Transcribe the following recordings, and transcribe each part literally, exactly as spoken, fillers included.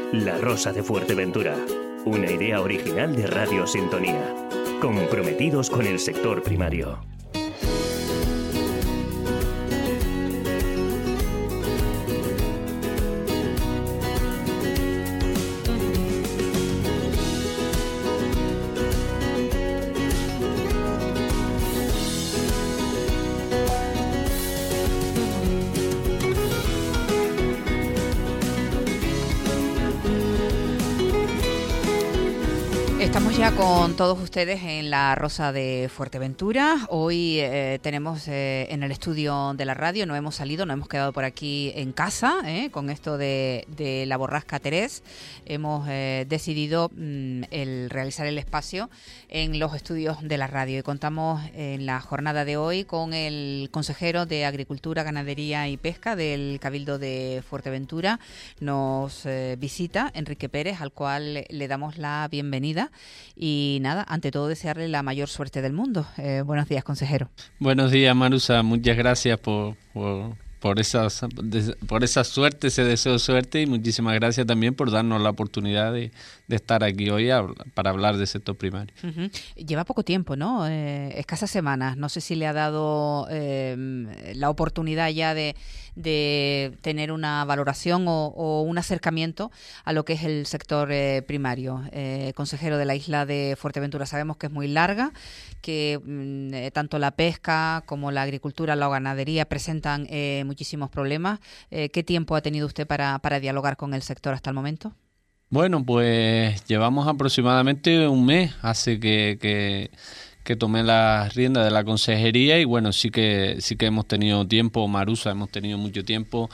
La Rosa de Fuerteventura, una idea original de Radio Sintonía. Comprometidos con el sector primario. Estamos ya con todos ustedes en La Rosa de Fuerteventura. Hoy eh, tenemos eh, en el estudio de la radio, no hemos salido, no hemos quedado por aquí en casa, eh, con esto de, de la borrasca Terés. Hemos eh, decidido mm, el realizar el espacio en los estudios de la radio y contamos en la jornada de hoy con el consejero de Agricultura, Ganadería y Pesca del Cabildo de Fuerteventura. Nos eh, visita Enrique Pérez, al cual le damos la bienvenida. Y nada, ante todo desearle la mayor suerte del mundo. Eh, buenos días, consejero. Buenos días, Marusa. Muchas gracias por, por, por, esas, por esa suerte, ese deseo de suerte, y muchísimas gracias también por darnos la oportunidad de, de estar aquí hoy a, para hablar del sector primario. Uh-huh. Lleva poco tiempo, ¿no? Eh, escasas semanas. No sé si le ha dado eh, la oportunidad ya de... de tener una valoración o, o un acercamiento a lo que es el sector eh, primario. Eh, consejero de la isla de Fuerteventura, sabemos que es muy larga, que mm, tanto la pesca como la agricultura, la ganadería presentan eh, muchísimos problemas. Eh, ¿Qué tiempo ha tenido usted para, para dialogar con el sector hasta el momento? Bueno, pues llevamos aproximadamente un mes, hace que... que... que tomé la rienda de la consejería, y bueno, sí que sí que hemos tenido tiempo, Marusa, hemos tenido mucho tiempo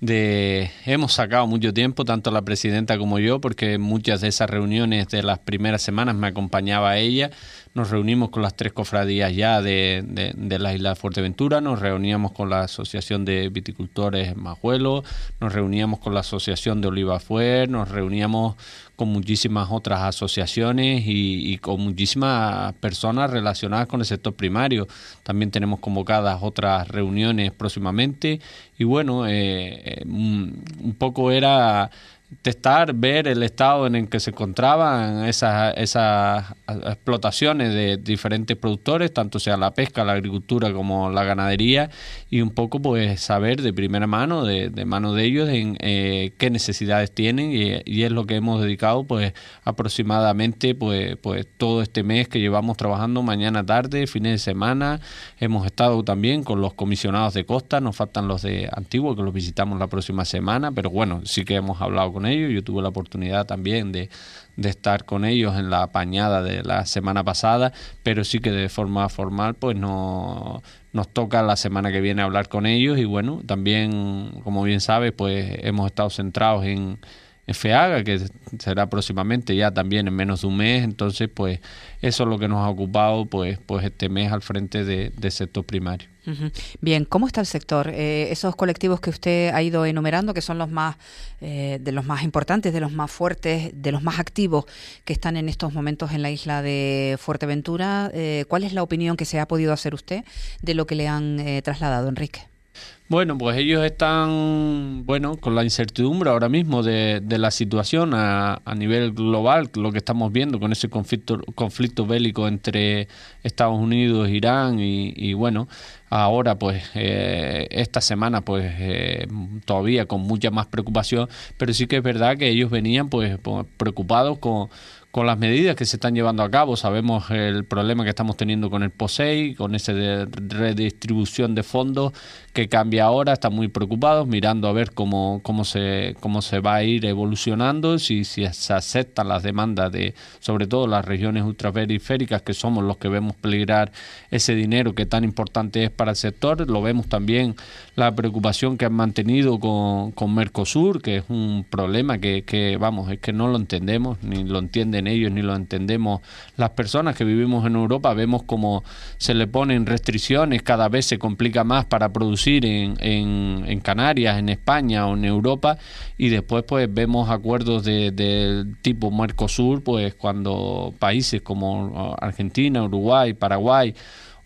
de hemos sacado mucho tiempo, tanto la presidenta como yo, porque muchas de esas reuniones de las primeras semanas me acompañaba ella. Nos reunimos con las tres cofradías ya de, de, de la isla de Fuerteventura, nos reuníamos con la Asociación de Viticultores Majuelo, nos reuníamos con la Asociación de Olivafuer, nos reuníamos con muchísimas otras asociaciones y, y con muchísimas personas relacionadas con el sector primario. También tenemos convocadas otras reuniones próximamente, y bueno, eh, un, un poco era testar, ver el estado en el que se encontraban esas, esas explotaciones de diferentes productores, tanto sea la pesca, la agricultura como la ganadería, y un poco pues saber de primera mano, de, de mano de ellos, en eh, qué necesidades tienen, y, y es lo que hemos dedicado pues aproximadamente pues, pues todo este mes que llevamos trabajando, mañana, tarde, fines de semana. Hemos estado también con los comisionados de costa, nos faltan los de Antiguo, que los visitamos la próxima semana, pero bueno, sí que hemos hablado con con ellos. Yo tuve la oportunidad también de, de estar con ellos en la apañada de la semana pasada, pero sí que de forma formal pues no nos toca la semana que viene hablar con ellos. Y bueno, también, como bien sabes, pues hemos estado centrados en en FEAGA, que será próximamente, ya también en menos de un mes. Entonces pues eso es lo que nos ha ocupado pues pues este mes al frente de, de sector primario. Uh-huh. Bien, ¿cómo está el sector? Eh, esos colectivos que usted ha ido enumerando, que son los más eh, de los más importantes, de los más fuertes, de los más activos que están en estos momentos en la isla de Fuerteventura, eh, ¿cuál es la opinión que se ha podido hacer usted de lo que le han eh, trasladado, Enrique? Bueno, pues ellos están, bueno, con la incertidumbre ahora mismo de, de la situación a, a nivel global, lo que estamos viendo con ese conflicto, conflicto bélico entre Estados Unidos, Irán y, y bueno, ahora pues eh, esta semana pues eh, todavía con mucha más preocupación, pero sí que es verdad que ellos venían pues, pues preocupados con con las medidas que se están llevando a cabo. Sabemos el problema que estamos teniendo con el POSEI, con esa de redistribución de fondos que cambia ahora. Están muy preocupados, mirando a ver cómo cómo se cómo se va a ir evolucionando, si, si se aceptan las demandas de, sobre todo las regiones ultraperiféricas, que somos los que vemos peligrar ese dinero que tan importante es para el sector. Lo vemos también la preocupación que han mantenido con, con Mercosur, que es un problema que, que, vamos, es que no lo entendemos, ni lo entienden ellos, ni lo entendemos las personas que vivimos en Europa. Vemos cómo se le ponen restricciones, cada vez se complica más para producir en, en, en Canarias, en España o en Europa, y después pues vemos acuerdos de, de tipo Mercosur, pues cuando países como Argentina, Uruguay, Paraguay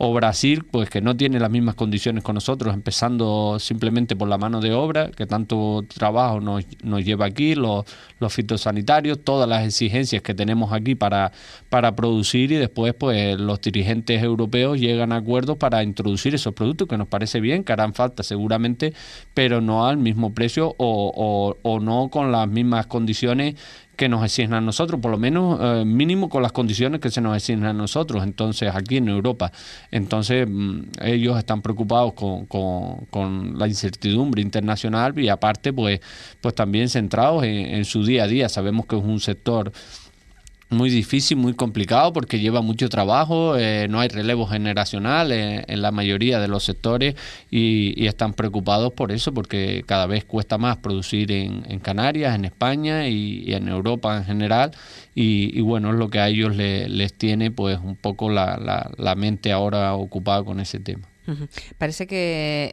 o Brasil, pues que no tiene las mismas condiciones con nosotros, empezando simplemente por la mano de obra, que tanto trabajo nos, nos lleva aquí, los, los fitosanitarios, todas las exigencias que tenemos aquí para, para producir, y después pues los dirigentes europeos llegan a acuerdos para introducir esos productos que nos parece bien, que harán falta seguramente, pero no al mismo precio o, o, o no con las mismas condiciones que nos exigen a nosotros, por lo menos eh, mínimo con las condiciones que se nos exigen a nosotros, entonces aquí en Europa. Entonces ellos están preocupados con, con, con la incertidumbre internacional y aparte pues, pues también centrados en, en su día a día. Sabemos que es un sector muy difícil, muy complicado porque lleva mucho trabajo, eh, no hay relevo generacional eh, en la mayoría de los sectores y, y están preocupados por eso porque cada vez cuesta más producir en, en Canarias, en España y, y en Europa en general y, y bueno, es lo que a ellos le, les tiene pues un poco la, la, la mente ahora ocupada con ese tema. Uh-huh. Parece que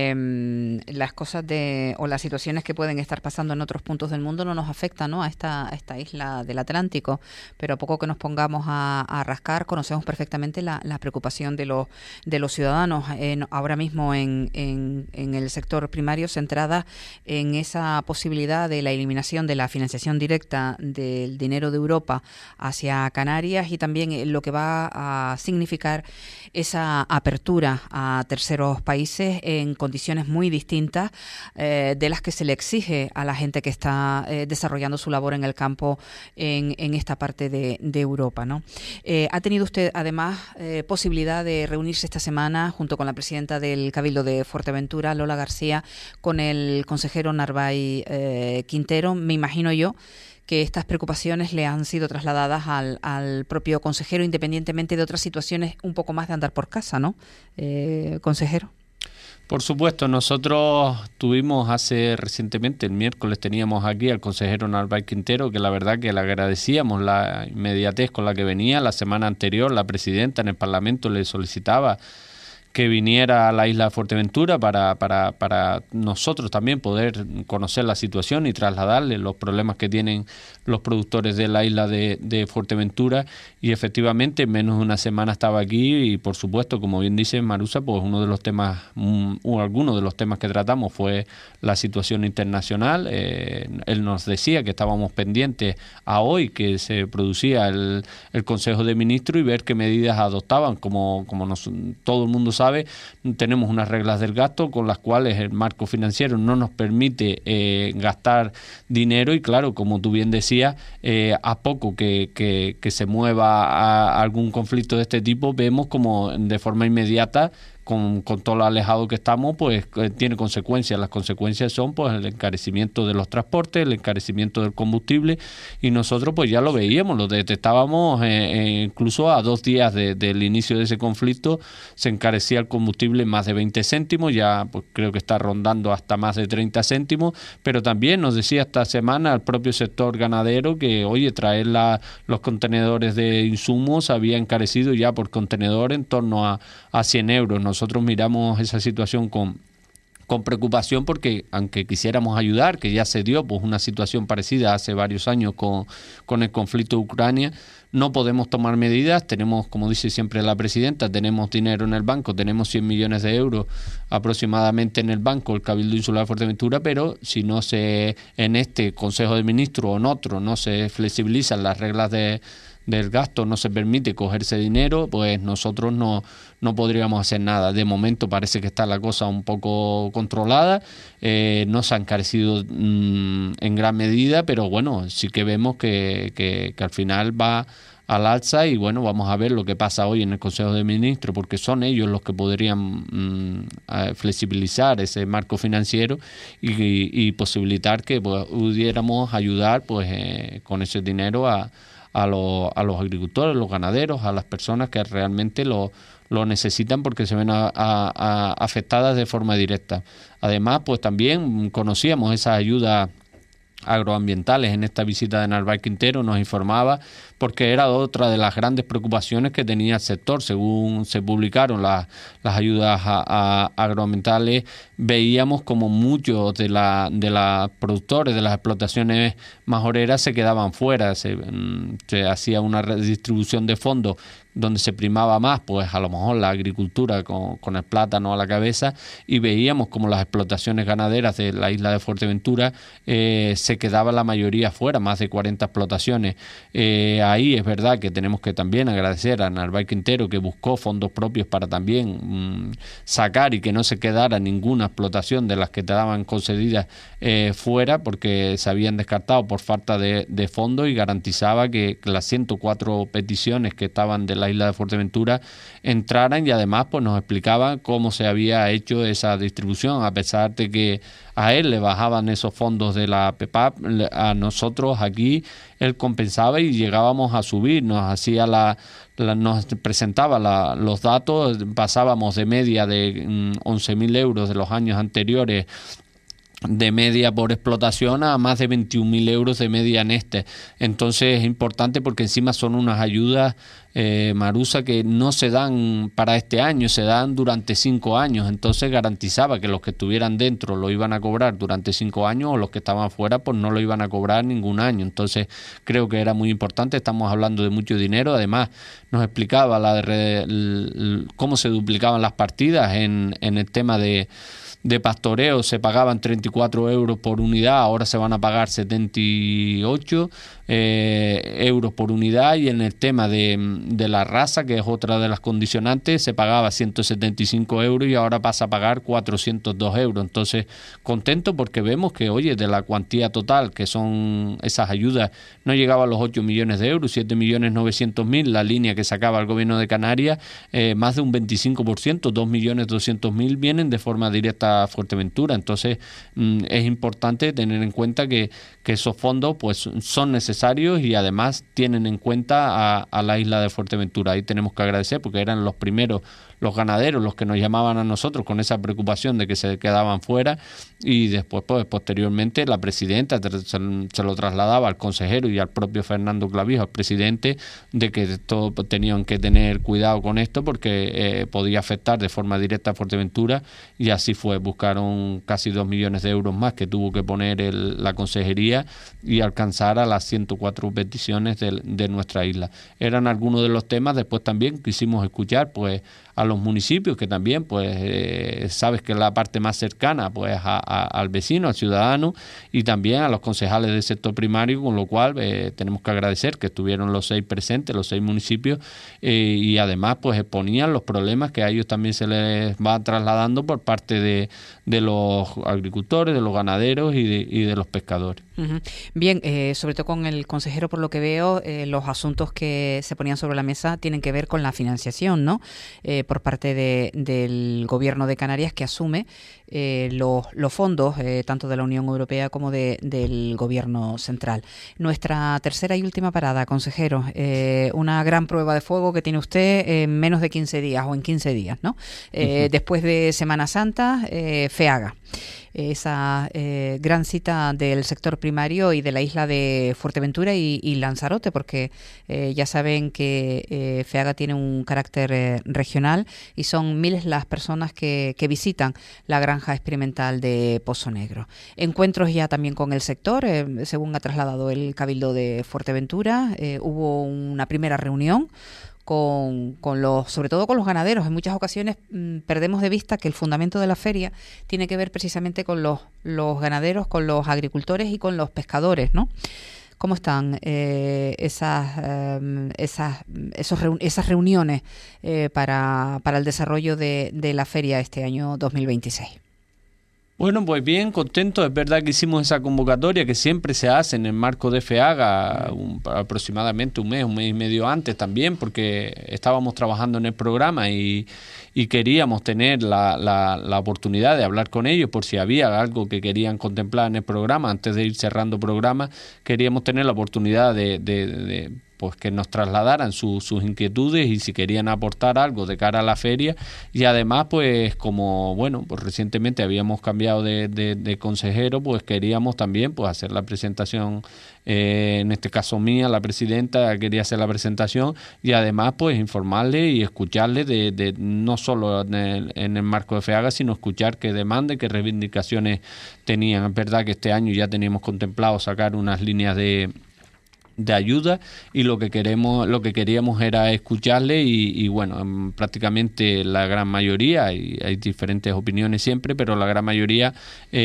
eh, las cosas de o las situaciones que pueden estar pasando en otros puntos del mundo no nos afectan, ¿no? a esta a esta isla del Atlántico, pero a poco que nos pongamos a, a rascar conocemos perfectamente la, la preocupación de los de los ciudadanos en, ahora mismo en, en, en el sector primario, centrada en esa posibilidad de la eliminación de la financiación directa del dinero de Europa hacia Canarias y también lo que va a significar esa apertura a a terceros países en condiciones muy distintas eh, de las que se le exige a la gente que está eh, desarrollando su labor en el campo en, en esta parte de, de Europa, ¿no? Eh, ¿Ha tenido usted además eh, posibilidad de reunirse esta semana junto con la presidenta del Cabildo de Fuerteventura, Lola García, con el consejero Narváez eh, Quintero? Me imagino yo que estas preocupaciones le han sido trasladadas al, al propio consejero, independientemente de otras situaciones un poco más de andar por casa, ¿no, eh, consejero? Por supuesto, nosotros tuvimos hace recientemente, el miércoles teníamos aquí al consejero Narváez Quintero, que la verdad que le agradecíamos la inmediatez con la que venía. La semana anterior la presidenta en el Parlamento le solicitaba que viniera a la isla de Fuerteventura para, para, para nosotros también poder conocer la situación y trasladarle los problemas que tienen los productores de la isla de, de Fuerteventura, y efectivamente en menos de una semana estaba aquí y por supuesto, como bien dice Marusa, pues uno de los temas, um, algunos de los temas que tratamos fue la situación internacional. Eh, él nos decía que estábamos pendientes a hoy que se producía el, el Consejo de Ministros y ver qué medidas adoptaban. Como, como nos, todo el mundo sabe, Sabe, tenemos unas reglas del gasto con las cuales el marco financiero no nos permite eh, gastar dinero y claro, como tú bien decías, eh, a poco que, que, que se mueva a algún conflicto de este tipo, vemos como de forma inmediata Con, con todo lo alejado que estamos, pues eh, tiene consecuencias. Las consecuencias son pues el encarecimiento de los transportes, el encarecimiento del combustible, y nosotros pues ya lo veíamos, lo detectábamos eh, eh, incluso a dos días de, del inicio de ese conflicto, se encarecía el combustible más de veinte céntimos, ya pues creo que está rondando hasta más de treinta céntimos, pero también nos decía esta semana el propio sector ganadero que, oye, traer la, los contenedores de insumos había encarecido ya por contenedor en torno a, a cien euros. Nosotros miramos esa situación con, con preocupación porque aunque quisiéramos ayudar, que ya se dio pues una situación parecida hace varios años con, con el conflicto de Ucrania, no podemos tomar medidas. Tenemos, como dice siempre la presidenta, tenemos dinero en el banco, tenemos cien millones de euros aproximadamente en el banco, el Cabildo Insular de Fuerteventura, pero si no se, en este Consejo de Ministros o en otro, no se flexibilizan las reglas de del gasto, no se permite coger ese dinero, pues nosotros no, no podríamos hacer nada. De momento parece que está la cosa un poco controlada, eh, no se ha encarecido mmm, en gran medida, pero bueno, sí que vemos que, que, que al final va al alza y bueno, vamos a ver lo que pasa hoy en el Consejo de Ministros, porque son ellos los que podrían mmm, flexibilizar ese marco financiero y, y, y posibilitar que pues, pudiéramos ayudar pues eh, con ese dinero a A, lo, a los agricultores, los ganaderos, a las personas que realmente lo, lo necesitan porque se ven a, a, a afectadas de forma directa. Además, pues también conocíamos esa ayuda agroambientales en esta visita de Narváez Quintero, nos informaba, porque era otra de las grandes preocupaciones que tenía el sector. Según se publicaron la, las ayudas a, a agroambientales, veíamos como muchos de la de los productores de las explotaciones majoreras se quedaban fuera, se, se hacía una redistribución de fondos donde se primaba más, pues a lo mejor la agricultura con, con el plátano a la cabeza, y veíamos como las explotaciones ganaderas de la isla de Fuerteventura eh, se quedaba la mayoría fuera, más de cuarenta explotaciones. Eh, ahí es verdad que tenemos que también agradecer a Narváez Quintero, que buscó fondos propios para también mmm, sacar y que no se quedara ninguna explotación de las que te daban concedidas eh, fuera, porque se habían descartado por falta de, de fondos, y garantizaba que las ciento cuatro peticiones que estaban de la isla de Fuerteventura entraran, y además pues nos explicaba cómo se había hecho esa distribución. A pesar de que a él le bajaban esos fondos de la P E P A P, a nosotros aquí él compensaba y llegábamos a subir, nos hacía la, la nos presentaba la, los datos, pasábamos de media de mm, once mil euros de los años anteriores de media por explotación a más de veintiún mil euros de media en este. Entonces es importante porque encima son unas ayudas, eh, Marusa, que no se dan para este año, se dan durante cinco años. Entonces garantizaba que los que estuvieran dentro lo iban a cobrar durante cinco años, o los que estaban fuera pues no lo iban a cobrar ningún año. Entonces creo que era muy importante. Estamos hablando de mucho dinero. Además nos explicaba la de, el, cómo se duplicaban las partidas en, en el tema de de pastoreo. Se pagaban treinta y cuatro euros por unidad, ahora se van a pagar setenta y ocho eh, euros por unidad, y en el tema de, de la raza, que es otra de las condicionantes, se pagaba ciento setenta y cinco euros y ahora pasa a pagar cuatrocientos dos euros. Entonces, contento porque vemos que, oye, de la cuantía total, que son esas ayudas, no llegaba a los ocho millones de euros, siete millones novecientos mil, la línea que sacaba el gobierno de Canarias, eh, más de un veinticinco por ciento, dos millones doscientos mil vienen de forma directa a Fuerteventura. Entonces mmm, es importante tener en cuenta que, que esos fondos pues son necesarios, y además tienen en cuenta a, a la isla de Fuerteventura. Ahí tenemos que agradecer porque eran los primeros, los ganaderos, los que nos llamaban a nosotros con esa preocupación de que se quedaban fuera, y después pues posteriormente la presidenta se, se lo trasladaba al consejero y al propio Fernando Clavijo, al presidente, de que todos tenían que tener cuidado con esto porque eh, podía afectar de forma directa a Fuerteventura, y así fue. Buscaron casi dos millones de euros más que tuvo que poner el, la consejería, y alcanzar a las ciento cuatro peticiones de, de nuestra isla. Eran algunos de los temas. Después también quisimos escuchar pues a los municipios, que también pues eh, sabes que es la parte más cercana pues a, a, al vecino, al ciudadano, y también a los concejales del sector primario, con lo cual eh, tenemos que agradecer que estuvieron los seis presentes, los seis municipios, eh, y además pues exponían los problemas que a ellos también se les va trasladando por parte de, de los agricultores, de los ganaderos y de, y de los pescadores. Uh-huh. Bien, eh, sobre todo con el consejero, por lo que veo, eh, los asuntos que se ponían sobre la mesa tienen que ver con la financiación, ¿no? Eh, por parte de, del Gobierno de Canarias, que asume eh, los, los fondos eh, tanto de la Unión Europea como de, del Gobierno central. Nuestra tercera y última parada, consejero, eh, una gran prueba de fuego que tiene usted en menos de quince días o en quince días, ¿no? Eh, uh-huh. Después de Semana Santa, eh, FEAGA. Esa eh, gran cita del sector primario y de la isla de Fuerteventura y, y Lanzarote, porque eh, ya saben que eh, FEAGA tiene un carácter eh, regional, y son miles las personas que, que visitan la granja experimental de Pozo Negro. Encuentros ya también con el sector, eh, según ha trasladado el Cabildo de Fuerteventura, eh, hubo una primera reunión Con, con los, sobre todo con los ganaderos. En muchas ocasiones mmm, perdemos de vista que el fundamento de la feria tiene que ver precisamente con los, los ganaderos, con los agricultores y con los pescadores, ¿no? ¿Cómo están eh, esas, eh, esas, esos reu- esas reuniones eh, para, para el desarrollo de, de la feria este año dos mil veintiséis? Bueno, pues bien, contento. Es verdad que hicimos esa convocatoria que siempre se hace en el marco de FEAGA, un, aproximadamente un mes, un mes y medio antes también, porque estábamos trabajando en el programa y, y queríamos tener la, la, la oportunidad de hablar con ellos por si había algo que querían contemplar en el programa. Antes de ir cerrando programa, queríamos tener la oportunidad de, de, de pues que nos trasladaran su, sus inquietudes y si querían aportar algo de cara a la feria. Y además, pues como, bueno, pues recientemente habíamos cambiado de, de, de consejero, pues queríamos también pues hacer la presentación, eh, en este caso mía, la presidenta quería hacer la presentación y además pues informarle y escucharle de, de no solo en el, en el marco de FEAGA, sino escuchar qué demanda, qué reivindicaciones tenían. Es verdad que este año ya teníamos contemplado sacar unas líneas de de ayuda y lo que queremos lo que queríamos era escucharle y, y bueno, prácticamente la gran mayoría, y hay diferentes opiniones siempre, pero la gran mayoría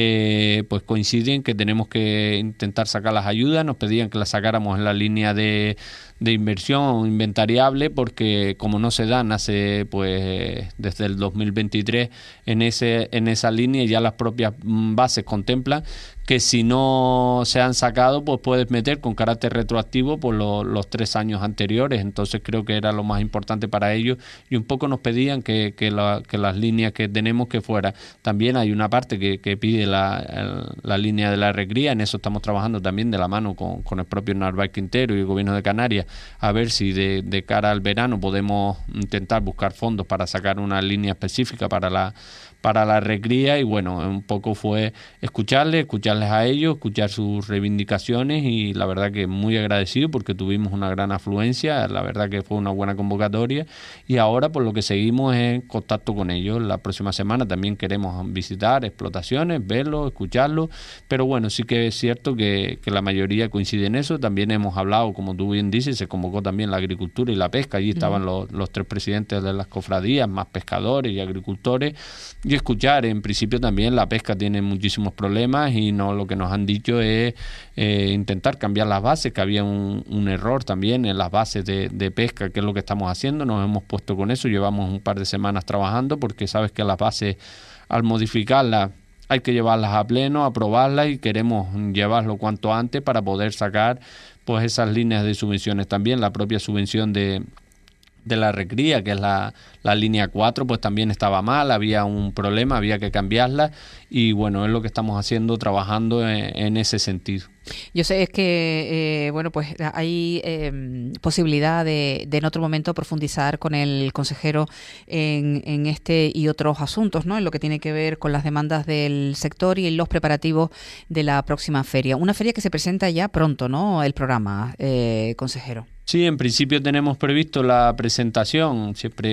eh, pues coinciden que tenemos que intentar sacar las ayudas. Nos pedían que las sacáramos en la línea de de inversión inventariable, porque como no se dan hace pues desde el dos mil veintitrés en ese en esa línea, ya las propias bases contemplan que si no se han sacado pues puedes meter con carácter retroactivo por lo, los tres años anteriores. Entonces creo que era lo más importante para ellos y un poco nos pedían que, que, la, que las líneas que tenemos que fuera. También hay una parte que, que pide la, el, la línea de la recría, en eso estamos trabajando también de la mano con, con el propio Narváez Quintero y el Gobierno de Canarias, a ver si de, de cara al verano podemos intentar buscar fondos para sacar una línea específica para la para la recría. Y bueno, un poco fue escucharles, escucharles a ellos, escuchar sus reivindicaciones y la verdad que muy agradecido porque tuvimos una gran afluencia, la verdad que fue una buena convocatoria y ahora por lo que seguimos en contacto con ellos. La próxima semana también queremos visitar explotaciones, verlos, escucharlos, pero bueno, sí que es cierto que, que la mayoría coincide en eso. También hemos hablado, como tú bien dices, se convocó también la agricultura y la pesca, allí estaban uh-huh. los, los tres presidentes de las cofradías, más pescadores y agricultores, y escuchar. En principio también la pesca tiene muchísimos problemas y no lo que nos han dicho es eh, intentar cambiar las bases, que había un, un error también en las bases de, de pesca, que es lo que estamos haciendo. Nos hemos puesto con eso, llevamos un par de semanas trabajando porque sabes que las bases al modificarlas hay que llevarlas a pleno, aprobarlas y queremos llevarlo cuanto antes para poder sacar pues esas líneas de subvenciones. También la propia subvención de de la recría, que es la, la línea cuatro, pues también estaba mal, había un problema, había que cambiarla y bueno, es lo que estamos haciendo, trabajando en, en ese sentido. Yo sé es que, eh, bueno, pues hay eh, posibilidad de, de en otro momento profundizar con el consejero en, en este y otros asuntos, ¿no? En lo que tiene que ver con las demandas del sector y en los preparativos de la próxima feria. Una feria que se presenta ya pronto, ¿no? El programa, eh, consejero. Sí, en principio tenemos previsto la presentación, siempre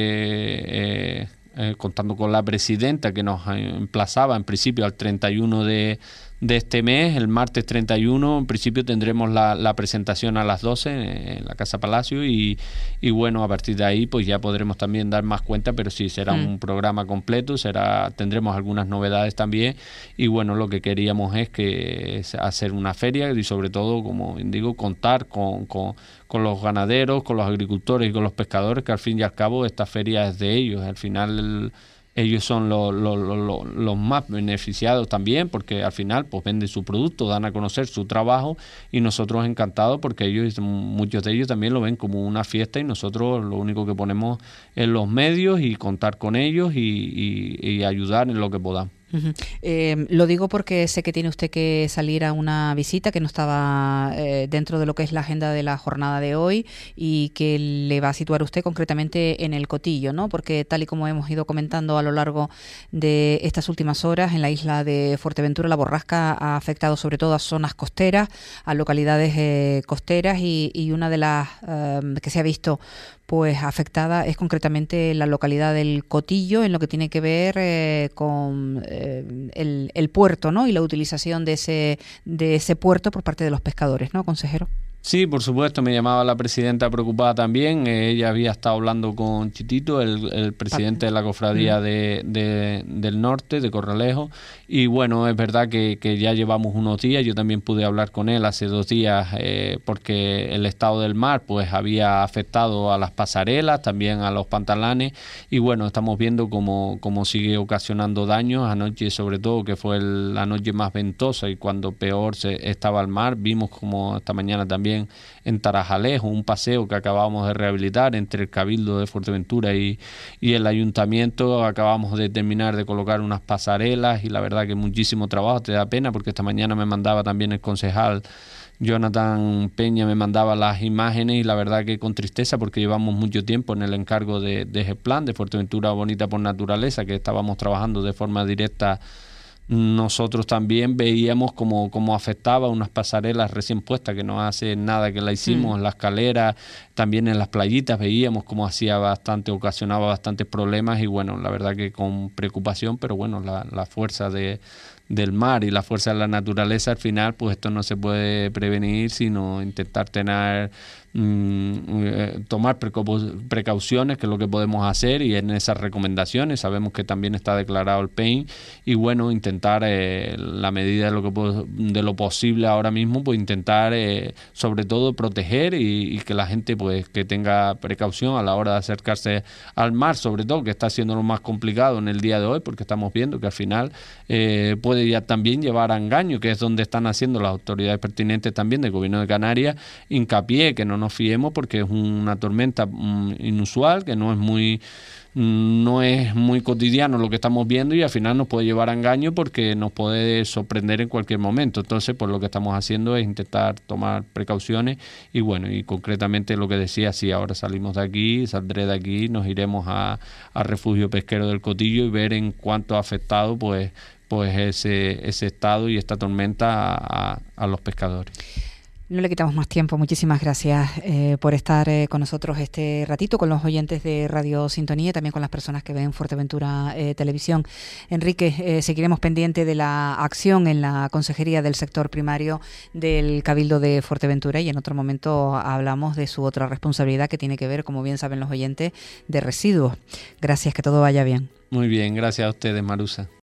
eh, eh, contando con la presidenta que nos emplazaba en principio al treinta y uno de, de este mes, el martes treinta y uno, en principio tendremos la, la presentación a las doce en la Casa Palacio y, y bueno, a partir de ahí pues ya podremos también dar más cuenta, pero sí, será mm. un programa completo, será tendremos algunas novedades también y bueno, lo que queríamos es que es hacer una feria y sobre todo, como digo, contar con, con, con los ganaderos, con los agricultores y con los pescadores, que al fin y al cabo esta feria es de ellos, al final el, ellos son los, los, los, los más beneficiados también, porque al final pues venden su producto, dan a conocer su trabajo y nosotros encantados porque ellos, muchos de ellos también lo ven como una fiesta y nosotros lo único que ponemos es los medios y contar con ellos y, y, y ayudar en lo que podamos. Uh-huh. Eh, lo digo porque sé que tiene usted que salir a una visita que no estaba eh, dentro de lo que es la agenda de la jornada de hoy y que le va a situar usted concretamente en el Cotillo, ¿no? Porque tal y como hemos ido comentando a lo largo de estas últimas horas, en la isla de Fuerteventura la borrasca ha afectado sobre todo a zonas costeras, a localidades eh, costeras y, y una de las eh, que se ha visto pues afectada es concretamente la localidad del Cotillo, en lo que tiene que ver eh, con eh, el, el puerto, ¿no? Y la utilización de ese de ese puerto por parte de los pescadores, ¿no, consejero? Sí, por supuesto, me llamaba la presidenta preocupada también. Eh, ella había estado hablando con Chitito, el, el presidente de la cofradía de, de, del norte, de Corralejo, y bueno, es verdad que, que ya llevamos unos días. Yo también pude hablar con él hace dos días eh, porque el estado del mar pues había afectado a las pasarelas, también a los pantalanes, y bueno, estamos viendo cómo, cómo sigue ocasionando daños. Anoche sobre todo, que fue el, la noche más ventosa y cuando peor se estaba el mar, vimos como esta mañana también en Tarajalejo, un paseo que acabamos de rehabilitar entre el Cabildo de Fuerteventura y, y el Ayuntamiento. Acabamos de terminar de colocar unas pasarelas y la verdad que muchísimo trabajo, te da pena porque esta mañana me mandaba también el concejal Jonathan Peña me mandaba las imágenes y la verdad que con tristeza, porque llevamos mucho tiempo en el encargo de, de ese plan de Fuerteventura Bonita por Naturaleza, que estábamos trabajando de forma directa. Nosotros también veíamos cómo, cómo afectaba unas pasarelas recién puestas, que no hace nada que la hicimos, mm. en la escalera, también en las playitas veíamos cómo hacía bastante, ocasionaba bastantes problemas, y bueno, la verdad que con preocupación, pero bueno, la, la fuerza de, del mar y la fuerza de la naturaleza, al final pues esto no se puede prevenir, sino intentar tener Mm, tomar precauciones, que es lo que podemos hacer, y en esas recomendaciones sabemos que también está declarado el P E I N, y bueno, intentar eh, la medida de lo que de lo posible ahora mismo, pues intentar eh, sobre todo proteger y, y que la gente pues que tenga precaución a la hora de acercarse al mar, sobre todo, que está siendo lo más complicado en el día de hoy, porque estamos viendo que al final eh, puede ya también llevar a engaño, que es donde están haciendo las autoridades pertinentes también del Gobierno de Canarias hincapié, que no nos fiemos, porque es una tormenta um, inusual, que no es muy no es muy cotidiano lo que estamos viendo, y al final nos puede llevar a engaño porque nos puede sorprender en cualquier momento. Entonces, pues lo que estamos haciendo es intentar tomar precauciones, y bueno, y concretamente lo que decía, si ahora salimos de aquí, saldré de aquí, nos iremos a, a Refugio Pesquero del Cotillo y ver en cuánto ha afectado pues pues ese ese estado y esta tormenta a, a los pescadores. No le quitamos más tiempo. Muchísimas gracias eh, por estar eh, con nosotros este ratito, con los oyentes de Radio Sintonía y también con las personas que ven Fuerteventura eh, Televisión. Enrique, eh, seguiremos pendiente de la acción en la Consejería del Sector Primario del Cabildo de Fuerteventura, y en otro momento hablamos de su otra responsabilidad, que tiene que ver, como bien saben los oyentes, de residuos. Gracias, que todo vaya bien. Muy bien, gracias a ustedes, Marusa.